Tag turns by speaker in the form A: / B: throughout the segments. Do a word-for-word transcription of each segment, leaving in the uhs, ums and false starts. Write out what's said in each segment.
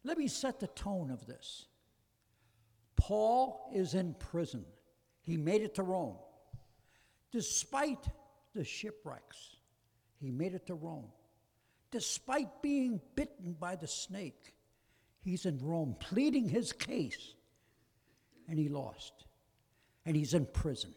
A: let me set the tone of this. Paul is in prison. He made it to Rome. Despite the shipwrecks, he made it to Rome. Despite being bitten by the snake, he's in Rome pleading his case, and he lost. And he's in prison.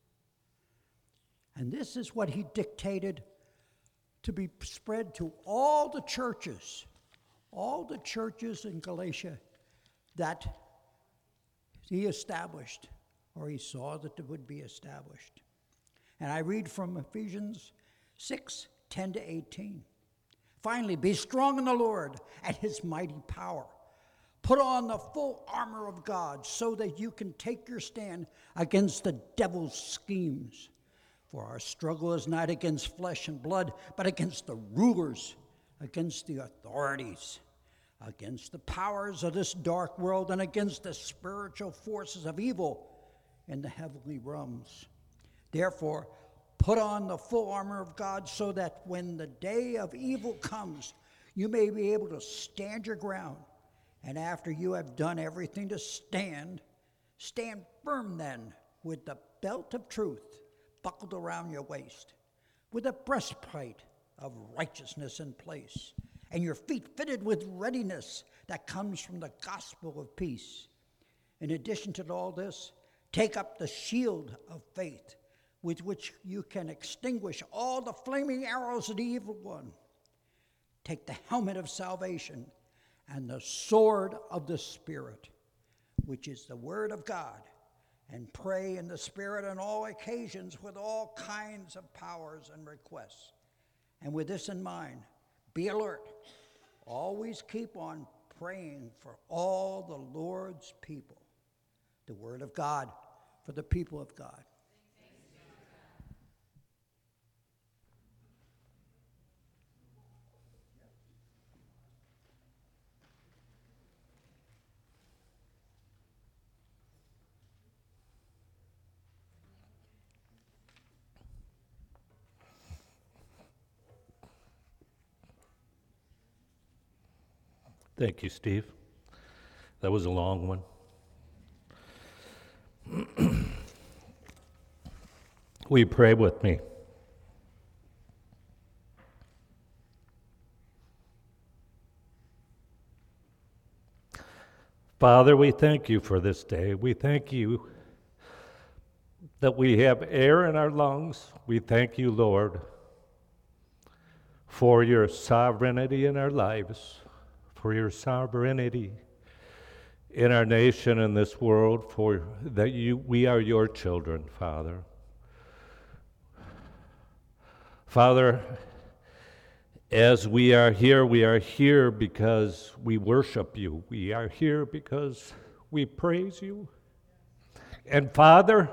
A: And this is what he dictated to be spread to all the churches, all the churches in Galatia that he established, or he saw that it would be established. And I read from Ephesians six, ten to eighteen. Finally, be strong in the Lord and his mighty power. Put on the full armor of God so that you can take your stand against the devil's schemes. For our struggle is not against flesh and blood, but against the rulers, against the authorities, against the powers of this dark world, and against the spiritual forces of evil in the heavenly realms. Therefore, put on the full armor of God so that when the day of evil comes, you may be able to stand your ground. And after you have done everything to stand, stand firm then with the belt of truth buckled around your waist, with a breastplate of righteousness in place, and your feet fitted with readiness that comes from the gospel of peace. In addition to all this, take up the shield of faith, with which you can extinguish all the flaming arrows of the evil one. Take the helmet of salvation and the sword of the Spirit, which is the word of God, and pray in the Spirit on all occasions with all kinds of powers and requests. And with this in mind, be alert. Always keep on praying for all the Lord's people. The word of God for the people of God.
B: Thank you, Steve. That was a long one. Will you pray with me? Father, we thank you for this day. We thank you that we have air in our lungs. We thank you, Lord, for your sovereignty in our lives, for your sovereignty in our nation and this world, for that you we are your children, Father. Father, as we are here, we are here because we worship you. We are here because we praise you. And Father,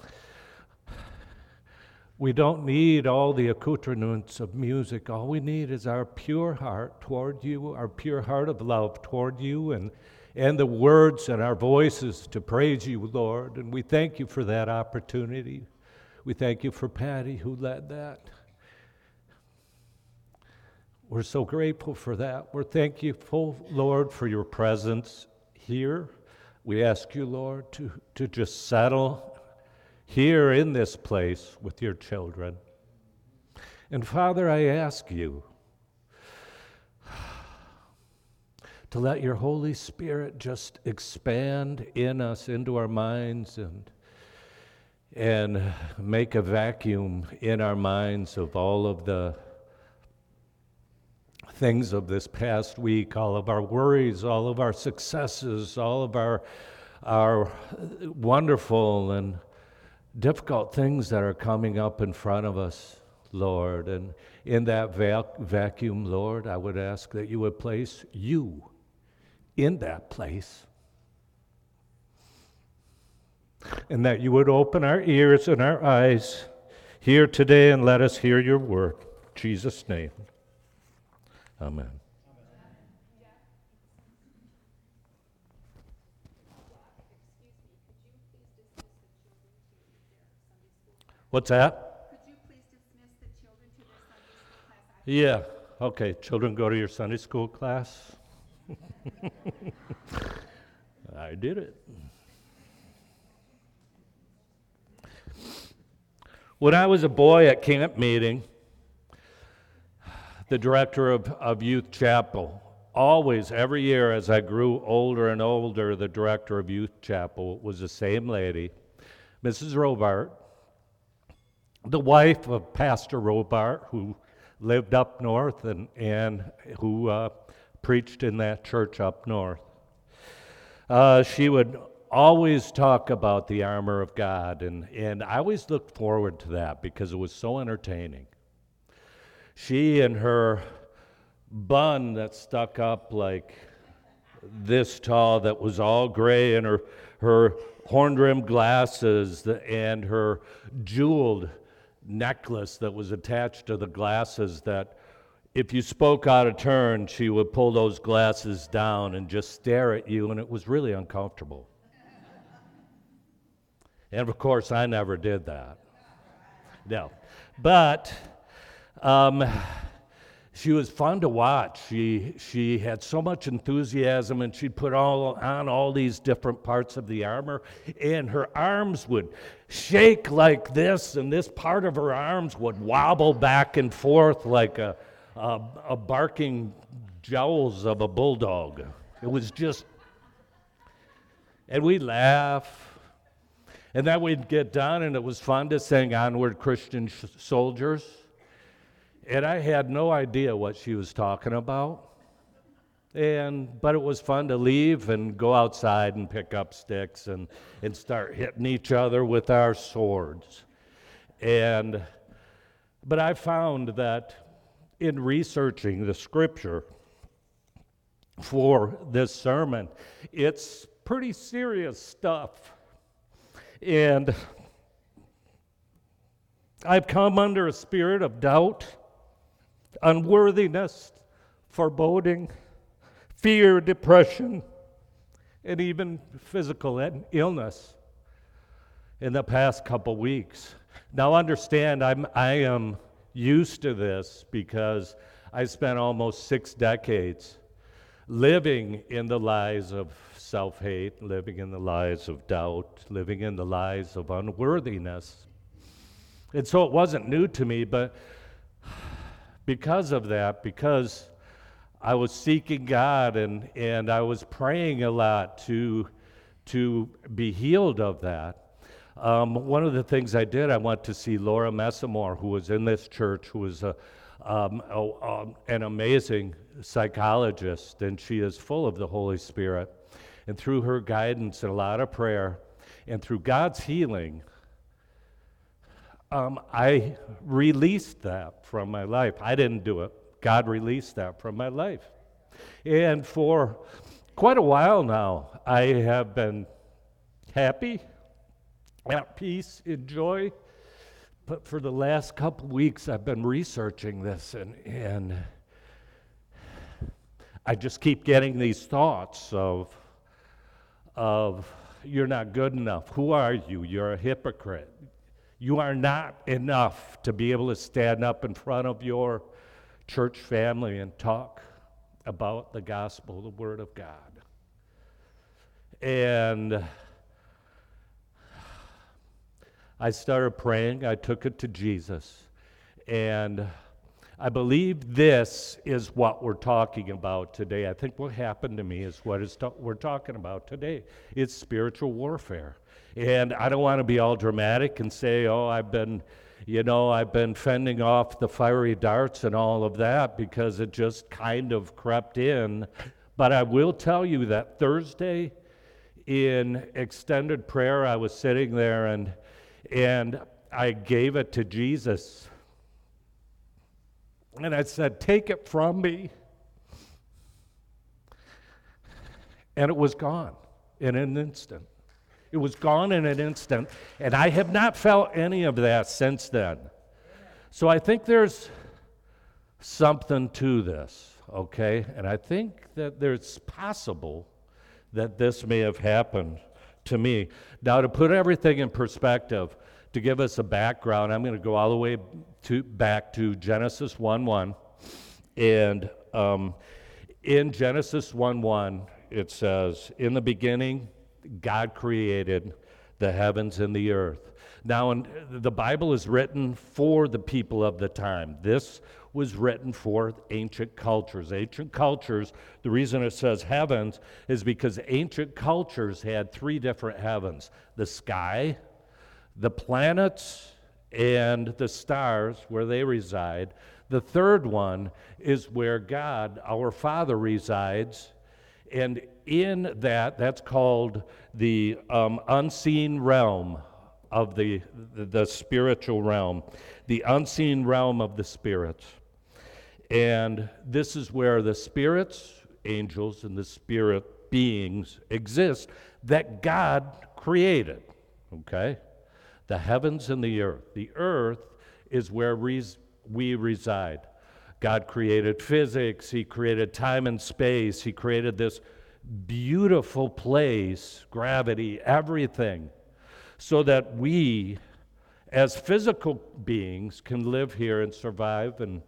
B: we don't need all the accoutrements of music. All we need is our pure heart toward you, our pure heart of love toward you, and, and the words and our voices to praise you, Lord. And we thank you for that opportunity. We thank you for Patty who led that. We're so grateful for that. We're thankful, Lord, for your presence here. We ask you, Lord, to, to just settle here in this place with your children. And Father, I ask you to let your Holy Spirit just expand in us, into our minds, and and make a vacuum in our minds of all of the things of this past week, all of our worries, all of our successes, all of our our wonderful and difficult things that are coming up in front of us, Lord. And in that vac- vacuum, Lord, I would ask that you would place you in that place, and that you would open our ears and our eyes here today and let us hear your word. In Jesus' name, amen. What's that?
C: Could you please dismiss the children to their Sunday school class?
B: Yeah, okay. Children, go to your Sunday school class. I did it. When I was a boy at camp meeting, the director of, of Youth Chapel, always, every year as I grew older and older, the director of Youth Chapel was the same lady, Missus Robart, the wife of Pastor Robart, who lived up north and, and who uh, preached in that church up north. Uh, she would always talk about the armor of God, and, and I always looked forward to that because it was so entertaining. She and her bun that stuck up like this tall that was all gray, and her, her horn-rimmed glasses and her jeweled necklace that was attached to the glasses that if you spoke out of turn, she would pull those glasses down and just stare at you, and it was really uncomfortable. And of course, I never did that. No. But um, she was fun to watch. She she had so much enthusiasm, and she'd put all on all these different parts of the armor, and her arms would shake like this, and this part of her arms would wobble back and forth like a a, a barking jowls of a bulldog. It was just, and we'd laugh. And then we'd get done, and it was fun to sing Onward Christian Sh- Soldiers. And I had no idea what she was talking about. And but it was fun to leave and go outside and pick up sticks and, and start hitting each other with our swords. And but I found that in researching the scripture for this sermon, it's pretty serious stuff. And I've come under a spirit of doubt, unworthiness, foreboding, fear, depression, and even physical illness in the past couple weeks. Now understand, I'm, I am used to this because I spent almost six decades living in the lies of self-hate, living in the lies of doubt, living in the lies of unworthiness. And so it wasn't new to me, but because of that, because I was seeking God and, and I was praying a lot to, to be healed of that, um, one of the things I did, I went to see Laura Messamore, who was in this church, who was a, um, a, um, an amazing psychologist, and she is full of the Holy Spirit. And through her guidance and a lot of prayer, and through God's healing, um, I released that from my life. I didn't do it. God released that from my life. And for quite a while now, I have been happy, at peace, in joy. But for the last couple weeks, I've been researching this, and, and I just keep getting these thoughts of, of you're not good enough. Who are you? You're a hypocrite. You are not enough to be able to stand up in front of your church family and talk about the gospel, the Word of God. And I started praying. I took it to Jesus. And I believe this is what we're talking about today. I think what happened to me is what is ta- we're talking about today. It's spiritual warfare. And I don't want to be all dramatic and say, oh, I've been, you know, I've been fending off the fiery darts and all of that, because it just kind of crept in. But I will tell you that Thursday in extended prayer, I was sitting there and and I gave it to Jesus. And I said, take it from me. And it was gone in an instant. It was gone in an instant. And I have not felt any of that since then. So I think there's something to this, okay? And I think that there's possible that this may have happened to me. Now, to put everything in perspective, to give us a background, I'm going to go all the way to back to Genesis one one. And um, in Genesis one one, it says, in the beginning, God created the heavens and the earth. Now, in, the Bible is written for the people of the time. This was written for ancient cultures. Ancient cultures, the reason it says heavens is because ancient cultures had three different heavens: the sky, the planets, and the stars where they reside. The third one is where God, our Father, resides. And in that, that's called the um, unseen realm of the, the, the spiritual realm, the unseen realm of the spirits. And this is where the spirits, angels, and the spirit beings exist that God created, okay? The heavens and the earth. The earth is where res- we reside. God created physics, He created time and space, He created this beautiful place, gravity, everything, so that we, as physical beings, can live here and survive and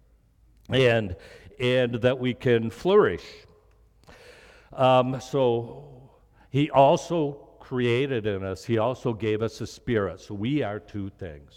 B: and and that we can flourish. Um, so He also created in us, He also gave us a spirit. So we are two things.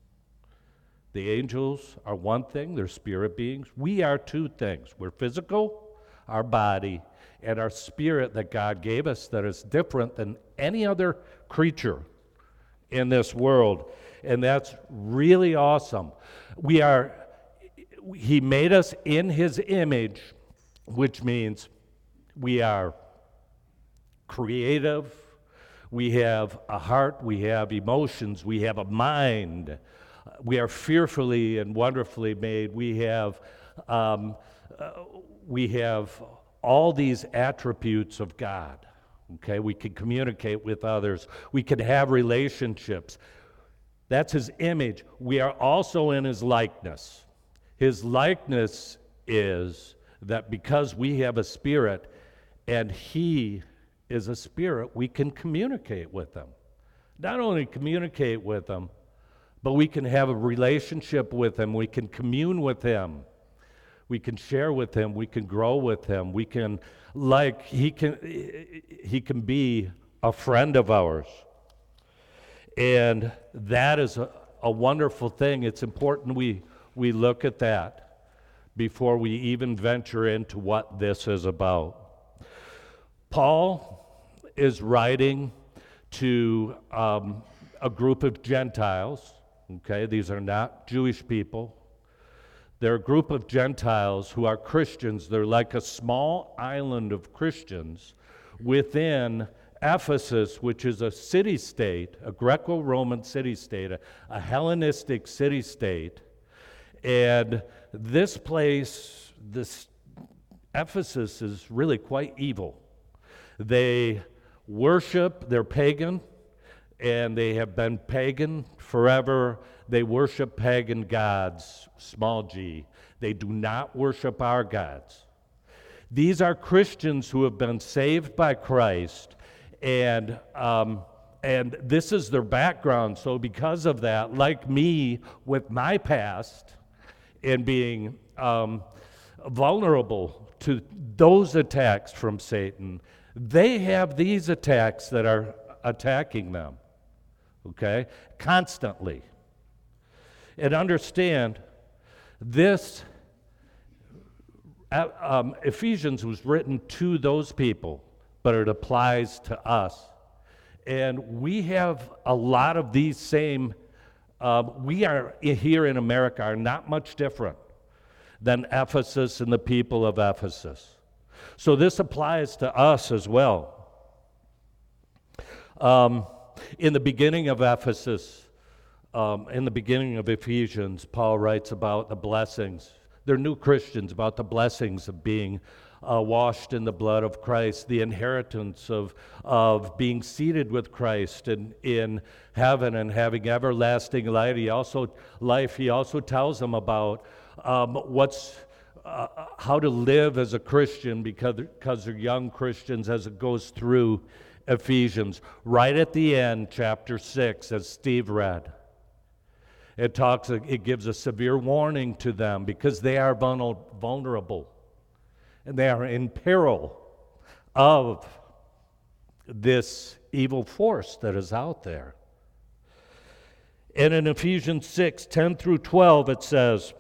B: The angels are one thing, they're spirit beings. We are two things. We're physical, our body, and our spirit that God gave us that is different than any other creature in this world. And that's really awesome. We are, He made us in His image, which means we are creative, we have a heart, we have emotions, we have a mind. We are fearfully and wonderfully made. We have, um, uh, we have all these attributes of God. Okay, we can communicate with others. We can have relationships. That's His image. We are also in His likeness. His likeness is that because we have a spirit and He is a spirit, we can communicate with Him. Not only communicate with Him, but we can have a relationship with Him. We can commune with Him. We can share with Him. We can grow with Him. We can, like, He can, He can be a friend of ours. And that is a, a wonderful thing. It's important we, we look at that before we even venture into what this is about. Paul is writing to um, a group of Gentiles. Okay, these are not Jewish people. They're a group of Gentiles who are Christians. They're like a small island of Christians within Ephesus, which is a city-state, a Greco-Roman city-state, a, a Hellenistic city-state. And this place, this Ephesus, is really quite evil. They worship, they're pagan, and they have been pagan forever. They worship pagan gods, small g. They do not worship our gods. These are Christians who have been saved by Christ, and um, and this is their background. So because of that, like me with my past and being um, vulnerable to those attacks from Satan, they have these attacks that are attacking them. Okay, constantly. And understand, this uh, um, Ephesians was written to those people, but it applies to us. And we have a lot of these same, uh, we are here in America are not much different than Ephesus and the people of Ephesus. So this applies to us as well. Um, In the beginning of Ephesus, um, in the beginning of Ephesians, Paul writes about the blessings. They're new Christians, about the blessings of being uh, washed in the blood of Christ, the inheritance of, of being seated with Christ in, in heaven and having everlasting life. He also, life, he also tells them about um, what's uh, how to live as a Christian because, because they're young Christians as it goes through Ephesians. Right at the end, chapter six, as Steve read, it talks, it gives a severe warning to them because they are vulnerable and they are in peril of this evil force that is out there. And in Ephesians six, ten through twelve, it says,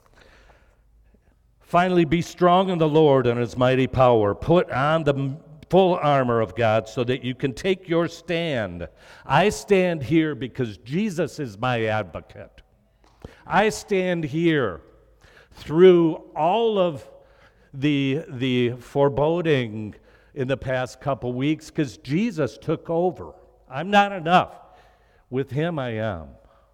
B: finally, be strong in the Lord and his mighty power. Put on the full armor of God so that you can take your stand. I stand here because Jesus is my advocate. I stand here through all of the, the foreboding in the past couple weeks because Jesus took over. I'm not enough. With him I am.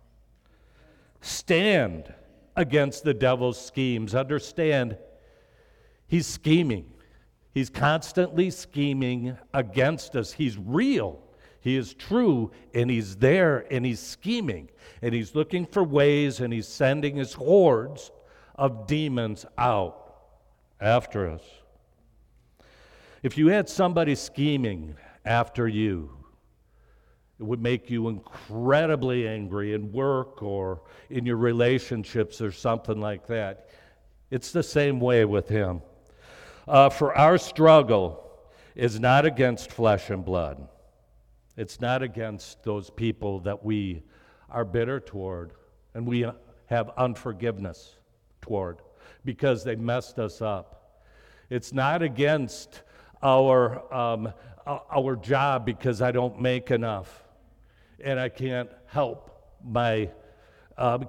B: Stand against the devil's schemes. Understand, he's scheming. He's constantly scheming against us. He's real. He is true, and he's there, and he's scheming. And he's looking for ways, and he's sending his hordes of demons out after us. If you had somebody scheming after you, it would make you incredibly angry in work or in your relationships or something like that. It's the same way with him. Uh, for our struggle is not against flesh and blood. It's not against those people that we are bitter toward and we have unforgiveness toward because they messed us up. It's not against our um, our job because I don't make enough and I can't help my um,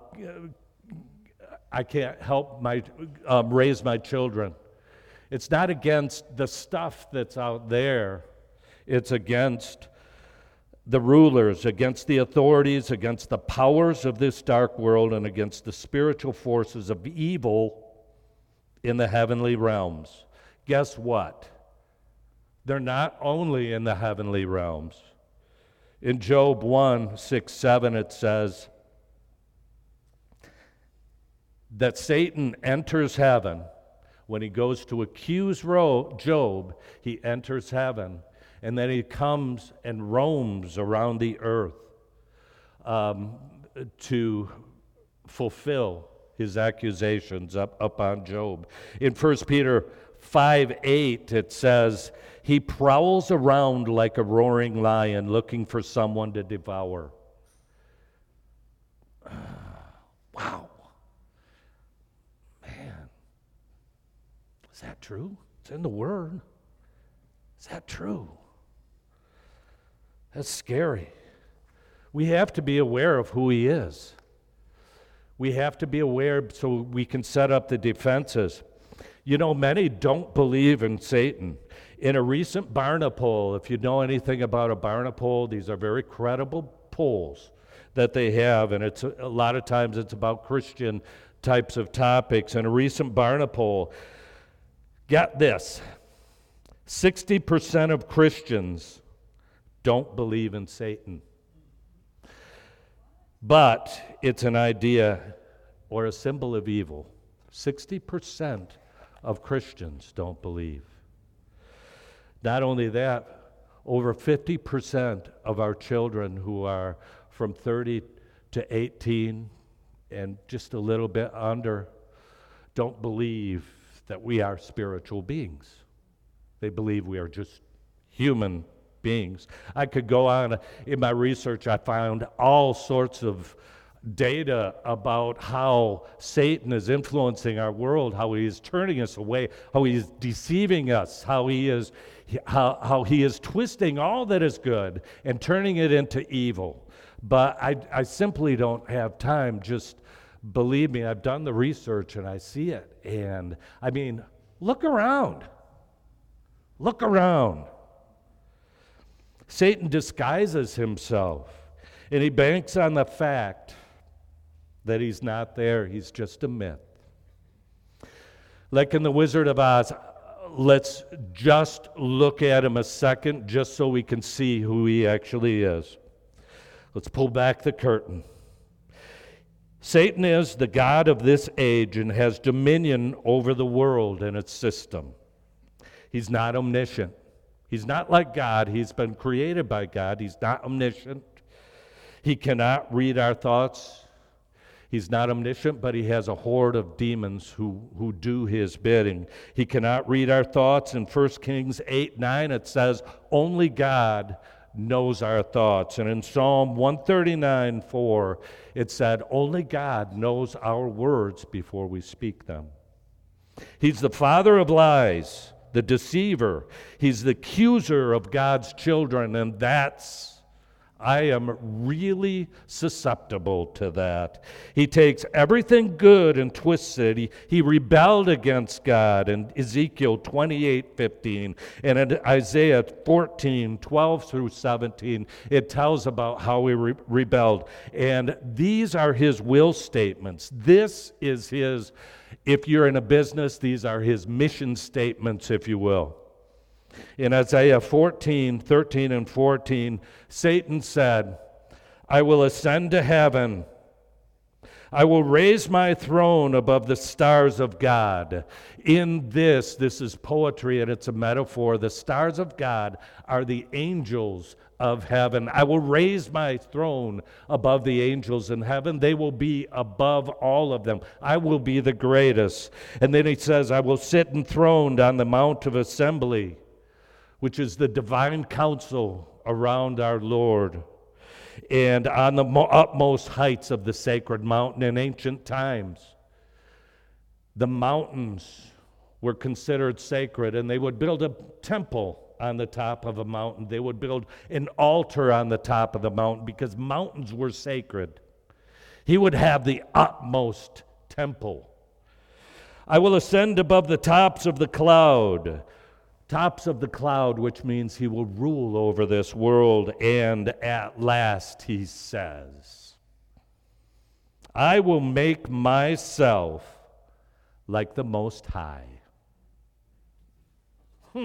B: I can't help my um, raise my children. It's not against the stuff that's out there. It's against the rulers, against the authorities, against the powers of this dark world, and against the spiritual forces of evil in the heavenly realms. Guess what? They're not only in the heavenly realms. In Job one, six, seven, it says that Satan enters heaven. When he goes to accuse Job, he enters heaven, and then he comes and roams around the earth um, to fulfill his accusations up, up on Job. In First Peter five, eight, it says, he prowls around like a roaring lion looking for someone to devour. Wow. Is that true? It's in the Word. Is that true? That's scary. We have to be aware of who he is. We have to be aware so we can set up the defenses. You know, many don't believe in Satan. In a recent Barna poll, if you know anything about a Barna poll, these are very credible polls that they have, and it's a, a lot of times it's about Christian types of topics. In a recent Barna poll, get this, sixty percent of Christians don't believe in Satan. But it's an idea or a symbol of evil. sixty percent of Christians don't believe. Not only that, over fifty percent of our children who are from thirty to eighteen and just a little bit under don't believe that we are spiritual beings. They believe we are just human beings. I could go on. In my research, I found all sorts of data about how Satan is influencing our world, how he is turning us away, how he is deceiving us, how he is how, how he is twisting all that is good and turning it into evil. But I, I simply don't have time. Just believe me, I've done the research and I see it. And I mean, look around. Look around. Satan disguises himself, and he banks on the fact that he's not there. He's just a myth. Like in The Wizard of Oz, let's just look at him a second just so we can see who he actually is. Let's pull back the curtain. Satan is the god of this age and has dominion over the world and its system. He's not omniscient. He's not like God. He's been created by God. He's not omniscient. He cannot read our thoughts. He's not omniscient, but he has a horde of demons who, who do his bidding. He cannot read our thoughts. In First Kings eight nine, it says, only God knows our thoughts. And in Psalm one thirty-nine four, it said, only God knows our words before we speak them. He's the father of lies, the deceiver. He's the accuser of God's children, and that's I am really susceptible to that. He takes everything good and twists it. He, he rebelled against God in Ezekiel twenty-eight fifteen. And in Isaiah fourteen twelve through seventeen, it tells about how he re- rebelled. And these are his will statements. This is his, if you're in a business, these are his mission statements, if you will. In Isaiah fourteen, thirteen, and fourteen, Satan said, I will ascend to heaven. I will raise my throne above the stars of God. In this, this is poetry and it's a metaphor. The stars of God are the angels of heaven. I will raise my throne above the angels in heaven. They will be above all of them. I will be the greatest. And then he says, I will sit enthroned on the Mount of Assembly, which is the divine council around our Lord, and on the mo- utmost heights of the sacred mountain. In ancient times, the mountains were considered sacred, and they would build a temple on the top of a mountain. They would build an altar on the top of the mountain because mountains were sacred. He would have the utmost temple. I will ascend above the tops of the cloud. Tops of the cloud, which means he will rule over this world. And at last he says, I will make myself like the Most High. Hmm.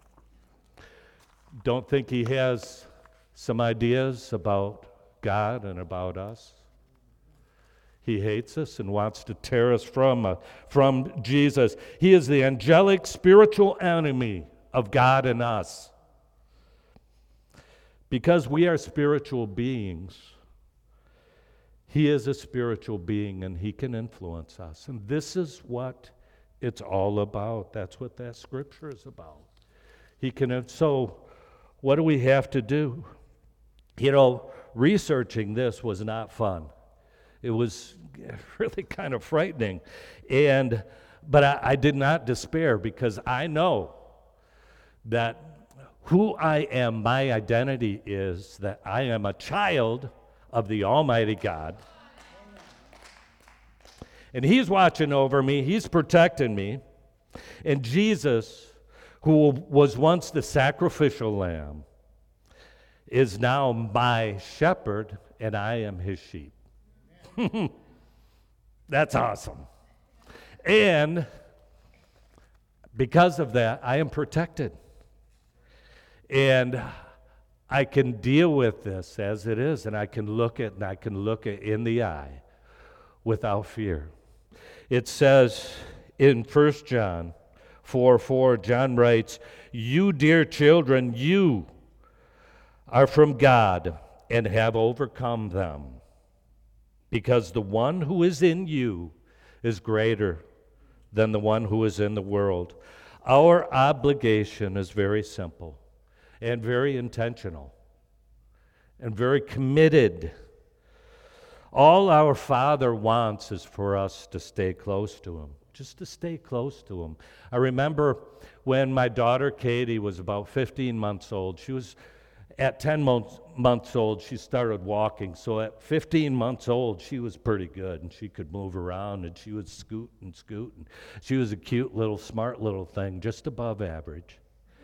B: Don't think he has some ideas about God and about us? He hates us and wants to tear us from, uh, from Jesus. He is the angelic spiritual enemy of God and us. Because we are spiritual beings, he is a spiritual being and he can influence us. And this is what it's all about. That's what that scripture is about. He can. So what do we have to do? You know, researching this was not fun. It was really kind of frightening. And but I, I did not despair because I know that who I am, my identity is that I am a child of the Almighty God. And he's watching over me, he's protecting me. And Jesus, who was once the sacrificial lamb, is now my shepherd, and I am his sheep. That's awesome. And because of that, I am protected. And I can deal with this as it is, and I can look it and I can look it in the eye without fear. It says in First John four four, John writes, you dear children, you are from God and have overcome them, because the one who is in you is greater than the one who is in the world. Our obligation is very simple and very intentional and very committed. All our Father wants is for us to stay close to him, just to stay close to him. I remember when my daughter Katie was about fifteen months old. She was At ten months, months old, she started walking. So at fifteen months old, she was pretty good, and she could move around, and she would scoot and scoot. And she was a cute little, smart little thing, just above average.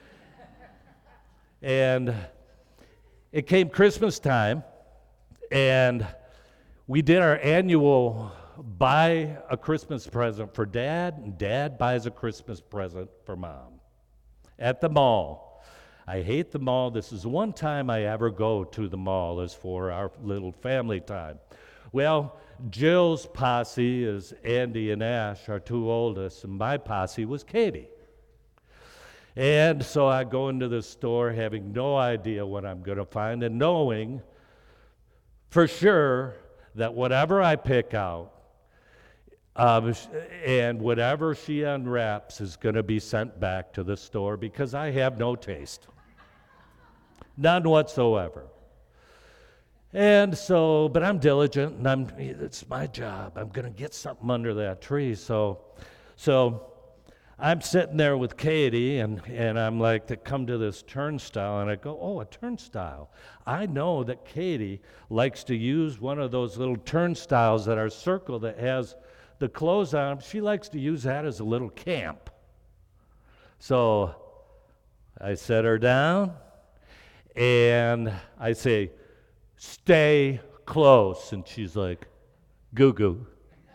B: And it came Christmas time, and we did our annual buy a Christmas present for Dad, and Dad buys a Christmas present for Mom at the mall. I hate the mall. This is the one time I ever go to the mall is for our little family time. Well, Jill's posse is Andy and Ash, our two oldest, and my posse was Katie. And so I go into the store having no idea what I'm going to find and knowing for sure that whatever I pick out, um, sh- and whatever she unwraps is going to be sent back to the store because I have no taste. None whatsoever. And so, but I'm diligent, and I'm, it's my job. I'm going to get something under that tree. So, so I'm sitting there with Katie, and, and I'm like, to come to this turnstile, and I go, oh, a turnstile. I know that Katie likes to use one of those little turnstiles that are circle that has the clothes on. She likes to use that as a little camp. So I set her down, and I say, stay close. And she's like, goo goo.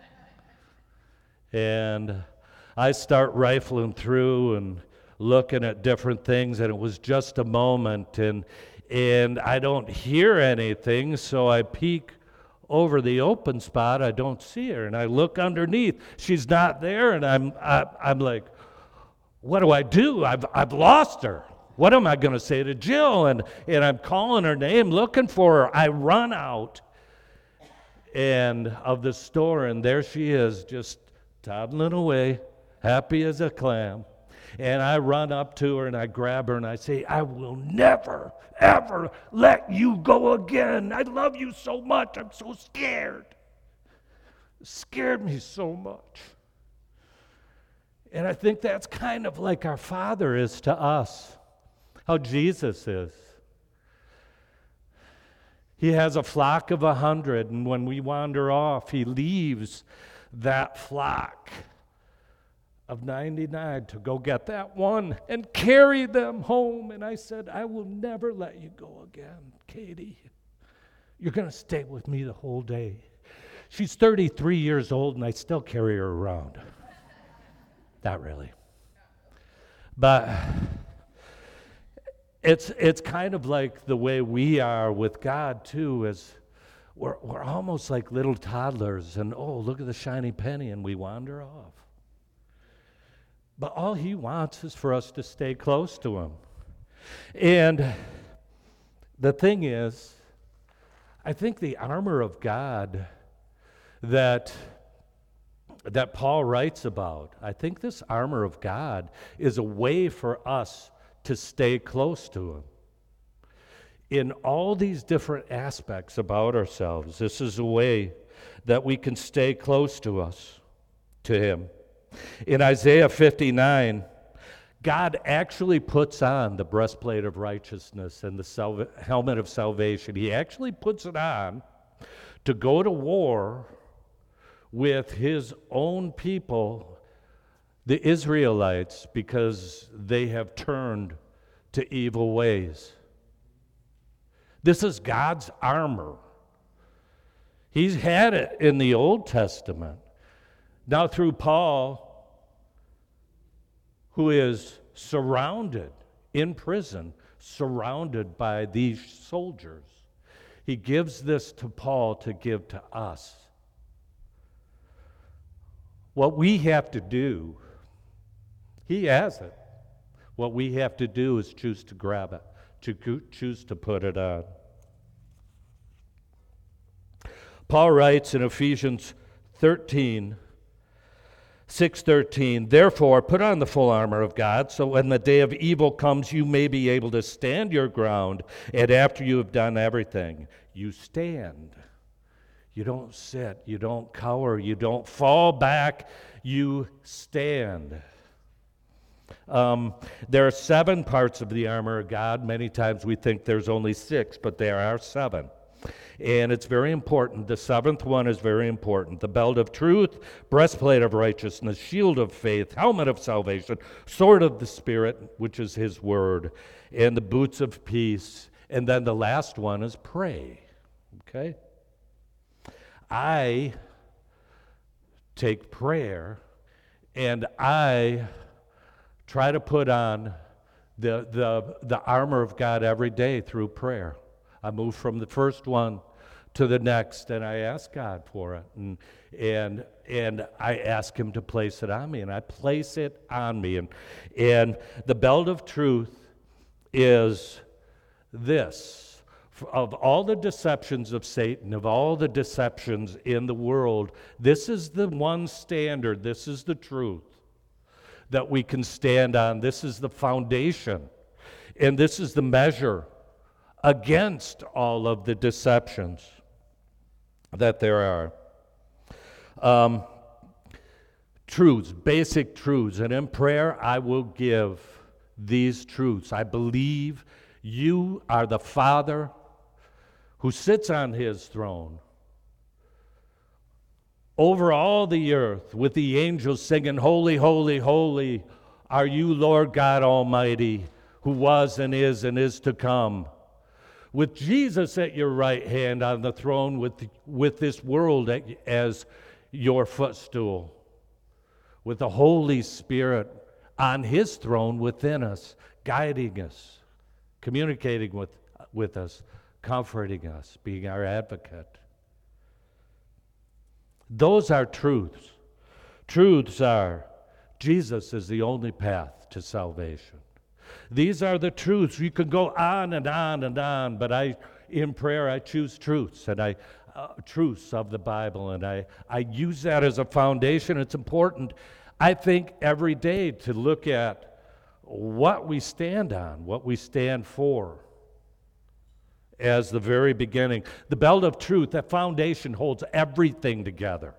B: And I start rifling through and looking at different things, and it was just a moment, and and I don't hear anything, so I peek over the open spot. I don't see her, and I look underneath. She's not there, and I'm I, I'm like, what do I do? I've I've lost her. What am I going to say to Jill? And and I'm calling her name, looking for her. I run out and of the store, and there she is, just toddling away, happy as a clam. And I run up to her and I grab her and I say, I will never, ever let you go again. I love you so much. I'm so scared. It scared me so much. And I think that's kind of like our Father is to us, how Jesus is. He has a flock of a hundred, and when we wander off, he leaves that flock of ninety-nine to go get that one and carry them home. And I said, I will never let you go again, Katie. You're going to stay with me the whole day. She's thirty-three years old, and I still carry her around. Not really. But it's it's kind of like the way we are with God, too, is we're, we're almost like little toddlers, and oh, look at the shiny penny, and we wander off. But all he wants is for us to stay close to him. And the thing is, I think the armor of God that that Paul writes about, I think this armor of God is a way for us to stay close to him. In all these different aspects about ourselves, this is a way that we can stay close to us, to him. In Isaiah fifty-nine, God actually puts on the breastplate of righteousness and the salva- helmet of salvation. He actually puts it on to go to war with his own people, the Israelites, because they have turned to evil ways. This is God's armor. He's had it in the Old Testament. Now through Paul, who is surrounded in prison, surrounded by these soldiers, he gives this to Paul to give to us. What we have to do, he has it. What we have to do is choose to grab it, to choose to put it on. Paul writes in Ephesians thirteen, six thirteen, therefore put on the full armor of God, so when the day of evil comes, you may be able to stand your ground, and after you have done everything, you stand. You don't sit, you don't cower, you don't fall back, you stand. Um, there are seven parts of the armor of God. Many times we think there's only six, but there are seven. And it's very important. The seventh one is very important. The belt of truth, breastplate of righteousness, shield of faith, helmet of salvation, sword of the Spirit, which is his word, and the boots of peace. And then the last one is pray. Okay? I take prayer and I try to put on the, the, the armor of God every day through prayer. I move from the first one to the next, and I ask God for it, and and and I ask him to place it on me, and I place it on me. And, and the belt of truth is this: of all the deceptions of Satan, of all the deceptions in the world, this is the one standard, this is the truth that we can stand on. This is the foundation, and this is the measure against all of the deceptions that there are. Um, truths, basic truths, and in prayer I will give these truths. I believe you are the Father who sits on his throne over all the earth, with the angels singing, "Holy, holy, holy are you, Lord God Almighty, who was and is and is to come." With Jesus at your right hand on the throne, with, with this world at, as your footstool, with the Holy Spirit on his throne within us, guiding us, communicating with, with us, comforting us, being our advocate. Those are truths. Truths are Jesus is the only path to salvation. These are the truths. You can go on and on and on, but I, in prayer, I choose truths, and I uh, truths of the Bible, and I, I use that as a foundation. It's important, I think, every day to look at what we stand on, what we stand for as the very beginning. The belt of truth, that foundation holds everything together.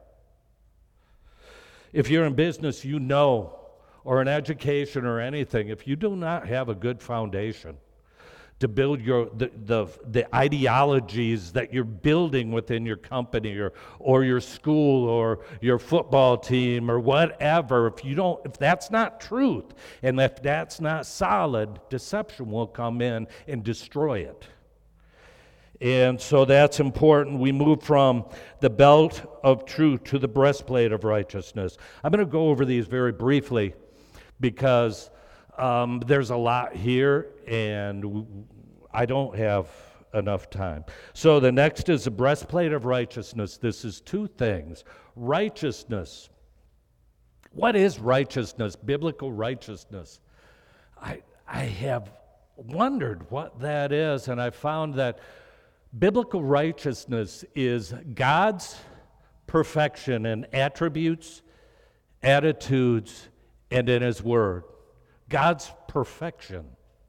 B: If you're in business, you know, or in education or anything, if you do not have a good foundation to build your the, the, the ideologies that you're building within your company or, or your school or your football team or whatever, if you don't, if that's not truth and if that's not solid, deception will come in and destroy it. And so that's important. We move from the belt of truth to the breastplate of righteousness. I'm going to go over these very briefly because um, there's a lot here and I don't have enough time. So the next is the breastplate of righteousness. This is two things. Righteousness. What is righteousness? Biblical righteousness. I, I have wondered what that is, and I found that biblical righteousness is God's perfection in attributes, attitudes, and in his word. God's perfection.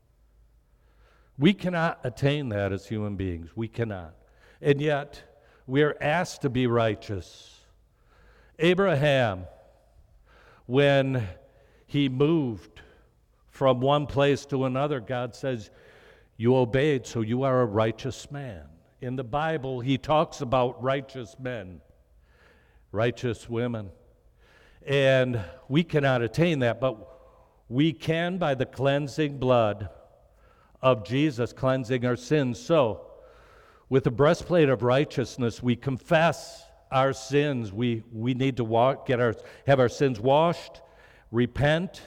B: We cannot attain that as human beings. We cannot. And yet, we are asked to be righteous. Abraham, when he moved from one place to another, God says, "You obeyed, so you are a righteous man." In the Bible, he talks about righteous men, righteous women. And we cannot attain that, but we can by the cleansing blood of Jesus, cleansing our sins. So, with the breastplate of righteousness, we confess our sins. We, we need to walk, get our, have our sins washed, repent,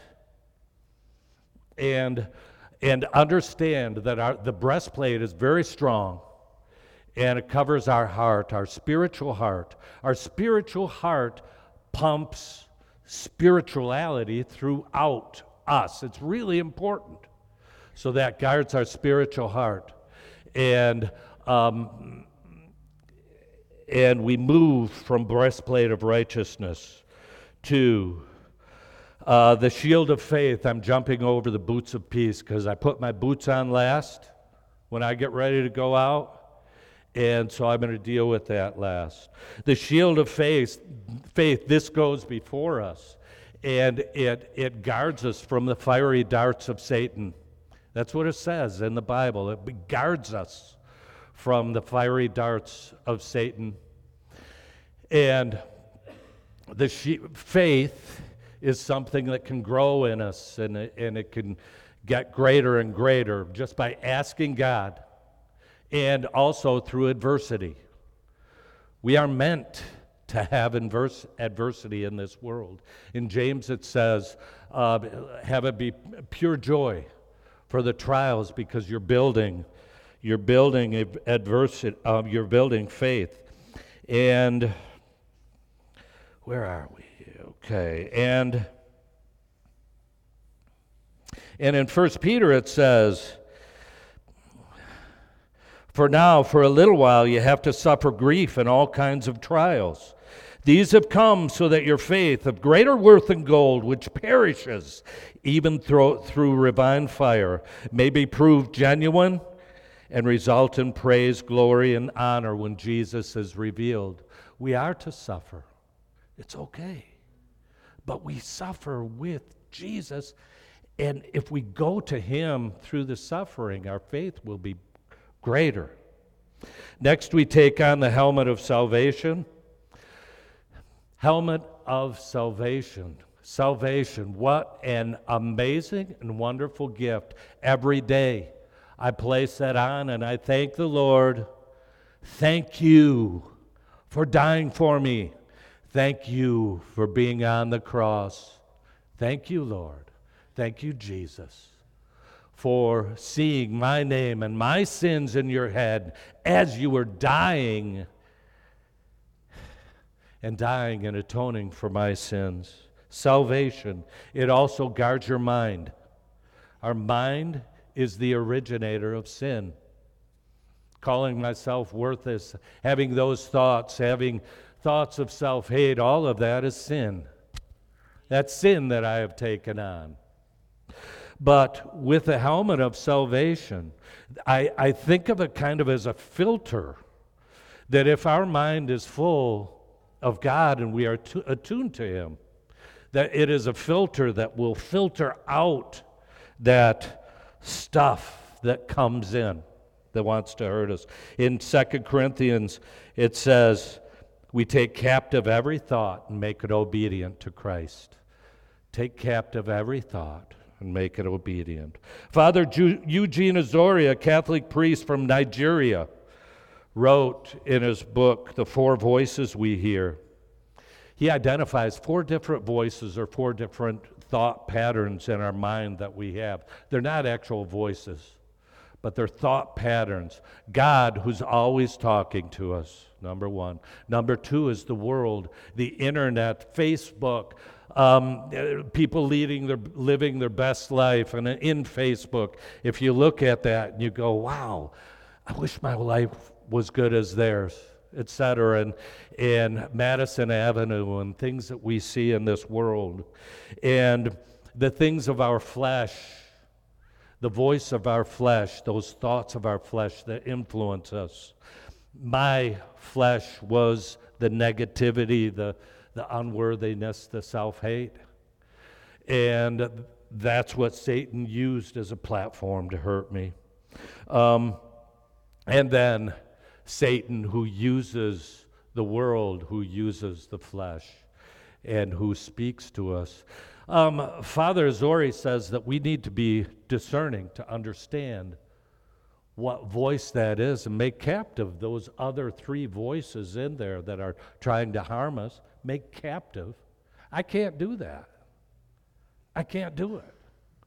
B: and, and understand that our, the breastplate is very strong. And it covers our heart, our spiritual heart. Our spiritual heart pumps spirituality throughout us. It's really important. So that guards our spiritual heart. And um, and we move from breastplate of righteousness to uh, the shield of faith. I'm jumping over the boots of peace because I put my boots on last when I get ready to go out. And so I'm going to deal with that last. The shield of faith, faith, this goes before us, and it, it guards us from the fiery darts of Satan. That's what it says in the Bible. It guards us from the fiery darts of Satan. And the she- faith is something that can grow in us, and it, and it can get greater and greater just by asking God. And also through adversity. We are meant to have inverse adversity in this world. In James it says, uh, have it be pure joy for the trials because you're building, you're building adversity, uh, you're building faith. And where are we? Okay, and and in First Peter it says, For now, for a little while, you have to suffer grief and all kinds of trials. These have come so that your faith, of greater worth than gold, which perishes even through, through refined fire, may be proved genuine and result in praise, glory, and honor when Jesus is revealed. We are to suffer. It's okay. But we suffer with Jesus, and if we go to him through the suffering, our faith will be greater. Next, we take on the helmet of salvation. Helmet of salvation. Salvation, what an amazing and wonderful gift. Every day I place that on and I thank the Lord. Thank you for dying for me. Thank you for being on the cross. Thank you, Lord. Thank you, Jesus, for seeing my name and my sins in your head as you were dying and dying and atoning for my sins. Salvation, it also guards your mind. Our mind is the originator of sin. Calling myself worthless, having those thoughts, having thoughts of self-hate, all of that is sin. That's sin that I have taken on. But with the helmet of salvation, I, I think of it kind of as a filter, that if our mind is full of God and we are t- attuned to him, that it is a filter that will filter out that stuff that comes in that wants to hurt us. In Second Corinthians, it says, we take captive every thought and make it obedient to Christ. Take captive every thought and make it obedient. Father Ju- Eugene Azori, a Catholic priest from Nigeria, wrote in his book, The Four Voices We Hear. He identifies four different voices or four different thought patterns in our mind that we have. They're not actual voices, but they're thought patterns. God, who's always talking to us, number one. Number two is the world, the internet, Facebook, um, people leading their, living their best life. And in Facebook, if you look at that and you go, wow, I wish my life was good as theirs, et cetera, and, and Madison Avenue and things that we see in this world. And the things of our flesh, the voice of our flesh, those thoughts of our flesh that influence us. My flesh was the negativity, the, the unworthiness, the self-hate. And that's what Satan used as a platform to hurt me. Um, and then Satan, who uses the world, who uses the flesh, and who speaks to us. Um, Father Azori says that we need to be discerning to understand what voice that is and make captive those other three voices in there that are trying to harm us. Make captive. I can't do that. I can't do it.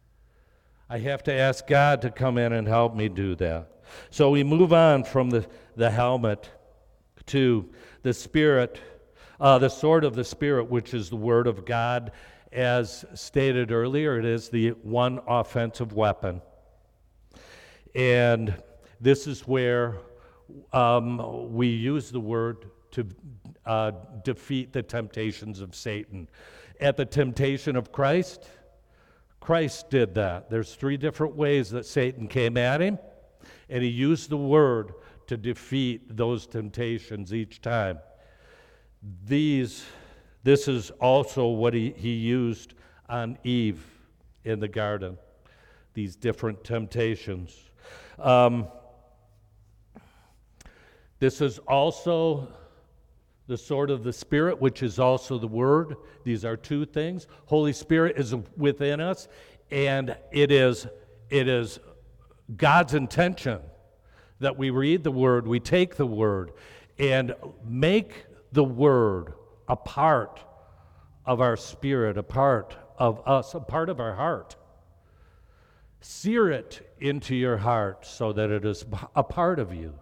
B: I have to ask God to come in and help me do that. So we move on from the, the helmet to the Spirit, uh, the sword of the Spirit, which is the Word of God. As stated earlier, it is the one offensive weapon. And this is where um, we use the word to uh, defeat the temptations of Satan. At the temptation of Christ, Christ did that. There's three different ways that Satan came at him, and he used the word to defeat those temptations each time. These, this is also what he, he used on Eve in the garden, these different temptations. Um, this is also the sword of the Spirit, which is also the Word. These are two things. Holy Spirit is within us, and it is it is God's intention that we read the Word, we take the Word, and make the Word a part of our spirit, a part of us, a part of our heart. Sear it into your heart so that it is a part of you.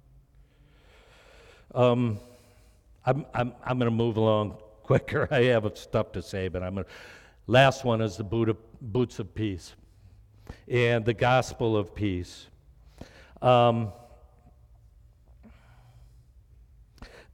B: Um, I'm I'm I'm going to move along quicker. I have stuff to say, but I'm going to. Last one is the boot of, boots of peace, and the gospel of peace. Um,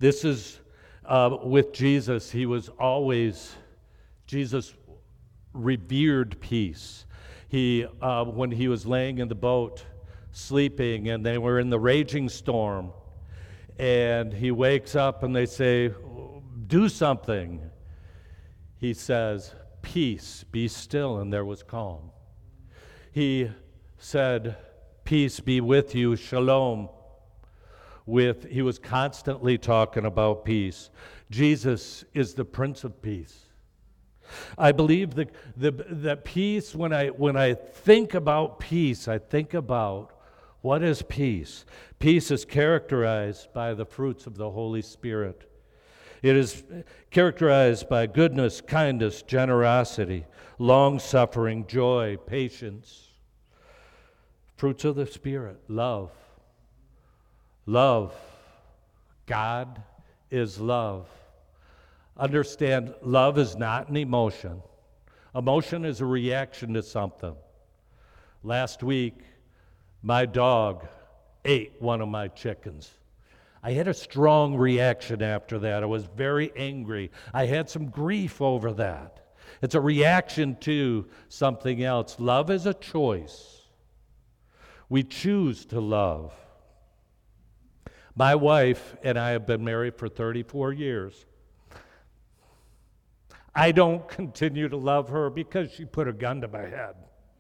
B: This is uh, with Jesus. He was always, Jesus revered peace. He, uh, when he was laying in the boat, sleeping, and they were in the raging storm, and he wakes up and they say, do something. He says, peace, be still, and there was calm. He said, peace be with you, shalom. With, he was constantly talking about peace. Jesus is the Prince of Peace. I believe that the, that peace, when I, when I think about peace, I think about what is peace. Peace is characterized by the fruits of the Holy Spirit. It is characterized by goodness, kindness, generosity, long-suffering, joy, patience. Fruits of the Spirit, love. Love. God is love. Understand, love is not an emotion. Emotion is a reaction to something. Last week, my dog ate one of my chickens. I had a strong reaction after that. I was very angry. I had some grief over that. It's a reaction to something else. Love is a choice. We choose to love. My wife and I have been married for thirty-four years. I don't continue to love her because she put a gun to my head.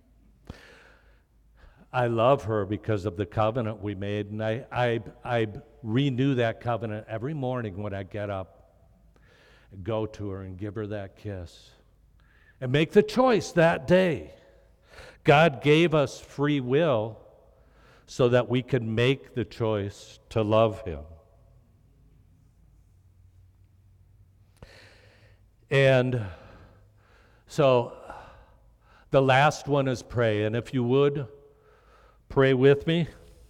B: I love her because of the covenant we made, and I, I, I renew that covenant every morning when I get up and go to her and give her that kiss and make the choice that day. God gave us free will so that we could make the choice to love Him. And so the last one is pray, and if you would, pray with me.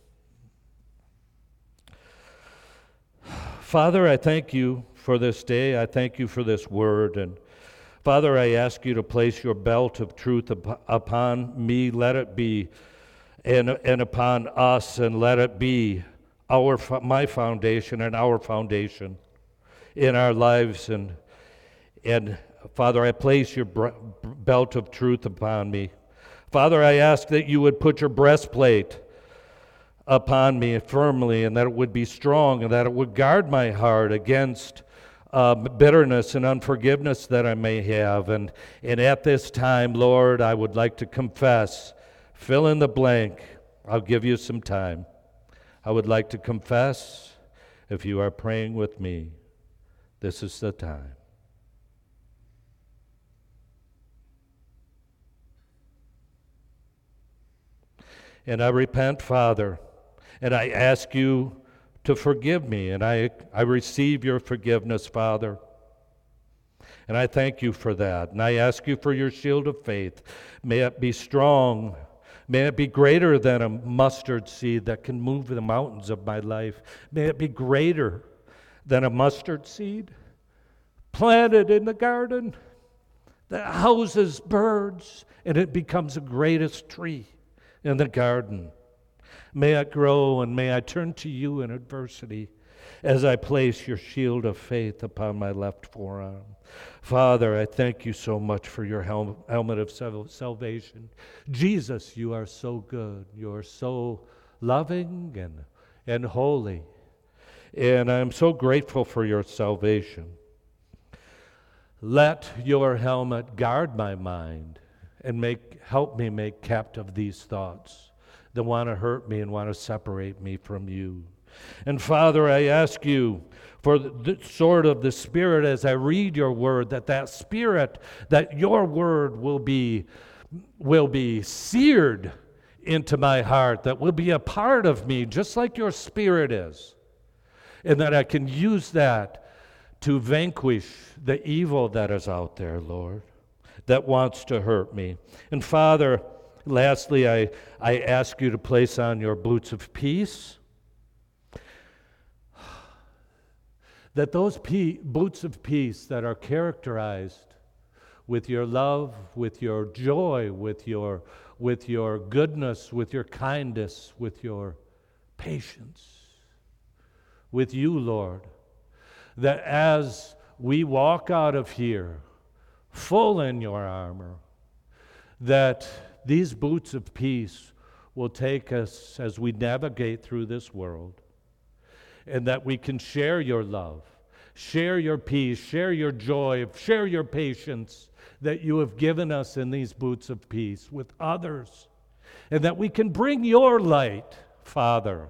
B: Father, I thank you for this day. I thank you for this word. And Father, I ask you to place your belt of truth up, upon me. Let it be, and, and upon us, and let it be our my foundation and our foundation in our lives. And, and Father, I place your bre- belt of truth upon me. Father, I ask that you would put your breastplate upon me firmly, and that it would be strong, and that it would guard my heart against uh, bitterness and unforgiveness that I may have. And, and at this time, Lord, I would like to confess, fill in the blank. I'll give you some time. I would like to confess, if you are praying with me, this is the time. And I repent, Father, and I ask you to forgive me, and I, I receive your forgiveness, Father. And I thank you for that. And I ask you for your shield of faith. May it be strong. May it be greater than a mustard seed that can move the mountains of my life. May it be greater than a mustard seed planted in the garden that houses birds, and it becomes the greatest tree in the garden. May it grow, and may I turn to you in adversity as I place your shield of faith upon my left forearm. Father, I thank you so much for your hel- helmet of sal- salvation. Jesus, you are so good. You are so loving and, and holy. And I'm so grateful for your salvation. Let your helmet guard my mind and make help me make captive these thoughts that want to hurt me and want to separate me from you. And Father, I ask you for the, the sword of the Spirit as I read your word, that that Spirit, that your word will be, will be seared into my heart, that will be a part of me, just like your Spirit is, and that I can use that to vanquish the evil that is out there, Lord, that wants to hurt me. And Father, lastly, I, I ask you to place on your boots of peace, that those pe- boots of peace that are characterized with your love, with your joy, with your, with your goodness, with your kindness, with your patience, with you, Lord, that as we walk out of here, full in your armor, that these boots of peace will take us as we navigate through this world, and that we can share your love, share your peace, share your joy, share your patience that you have given us in these boots of peace with others, and that we can bring your light, Father,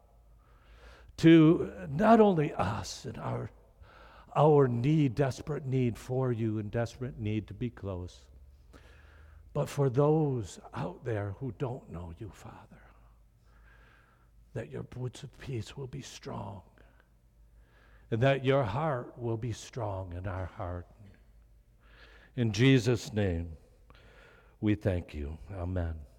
B: to not only us and our, our need, desperate need for you and desperate need to be close, but for those out there who don't know you, Father, that your boots of peace will be strong, and that your heart will be strong in our heart. In Jesus' name, we thank you. Amen.